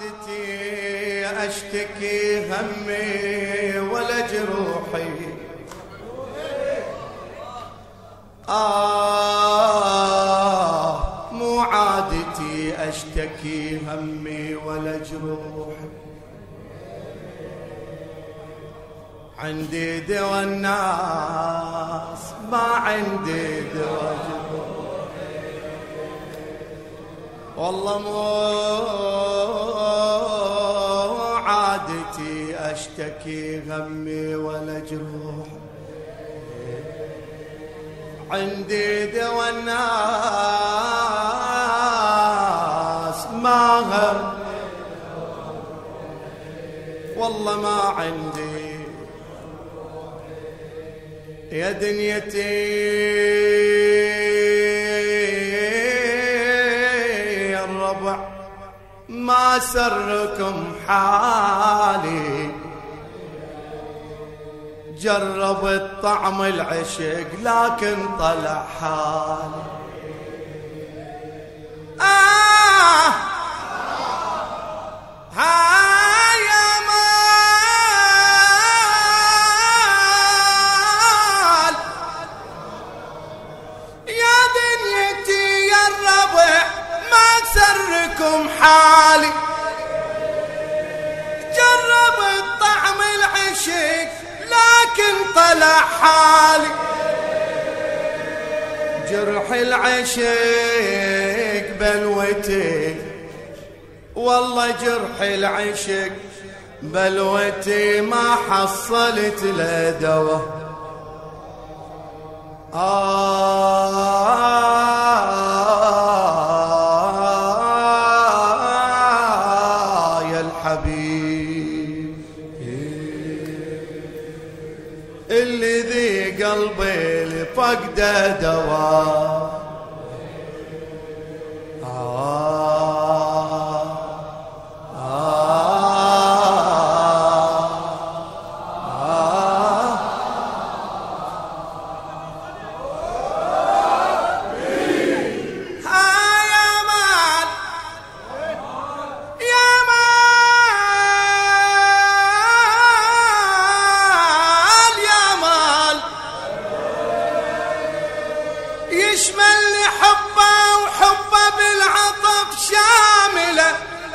عادتي أشتكي همي ولا جروحي، مو عادتي أشتكي همي ولا جروحي، عندي دوا الناس ما عندي دوا جروحي، والله مو عادتي أشتكي همي ولا جروحي، عندي دوا الناس ما هم، والله ما عندي يا دنيتي الربع، ما سركم حالي، جربت طعم العشق لكن طلع حالي. يا مال يا دنيتي يا الربع، ما سركم حالي، جربت طعم العشق لكن طلع حالي، جرح العشق بلوتي، والله جرح العشق بلوتي، ما حصلت له دوا. يا الحبيب اللي ذي قلبي لفقده دوا، يشمل حبه وحبه بالعطف شامله،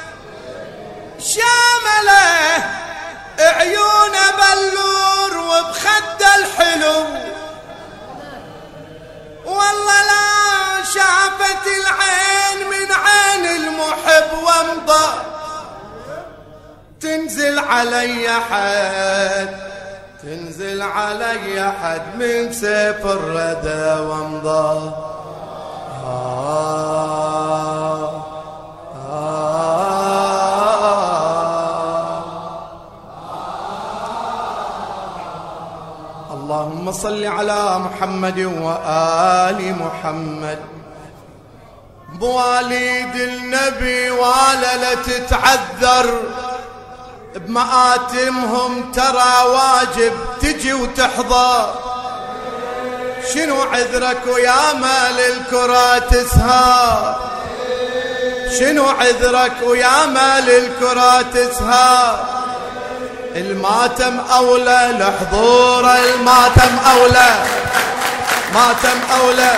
شامله عيونه بلور وبخده الحلو، والله لا شافت العين من عين المحب وامضى، تنزل علي حد، تنزل علي حد من سيف الردى وامضى. اللهم صل على محمد وآل محمد. بواليد النبي ولا لا تتعذر بمآتمهم، ترى واجب تجي وتحضر. شنو عذرك ويا مال الكرة تسهر، شنو عذرك ويا مال الكرة تسهر. الماتم أولى لحضور، الماتم أولى، ماتم أولى.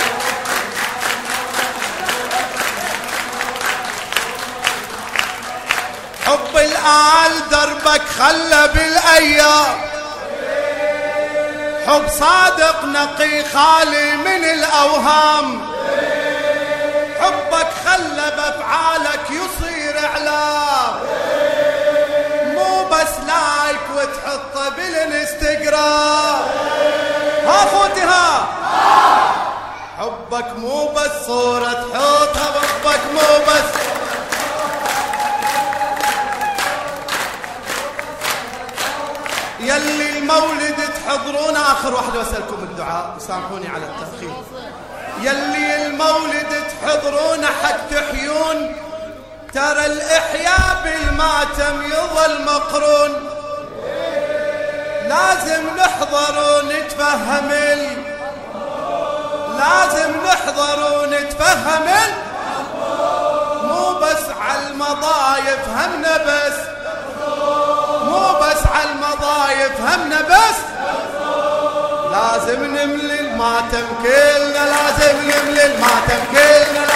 حب الآل دربك خلى بالأيام، حب صادق نقي خالي من الأوهام، حبك خلى بأفعالك يصير إعلام، مو بس لايك وتحطه بالانستغرام. ها خوتي ها، حبك مو بس صورة تحطها، حبك مو بس يلي المولد تحضرون. آخر واحدة وأسألكم الدعاء، سامحوني على التأخير. يلي المولد تحضرون حق تحيون، ترى الإحياء بالماتم يظل مقرون. لازم نحضر ونتفهم، لازم نحضر ونتفهم، مو بس على المضايق المضايف همنا بس، مو بس على المضايف همنا بس، لازم نملي الماتم كلنا، لازم نملي الماتم كلنا.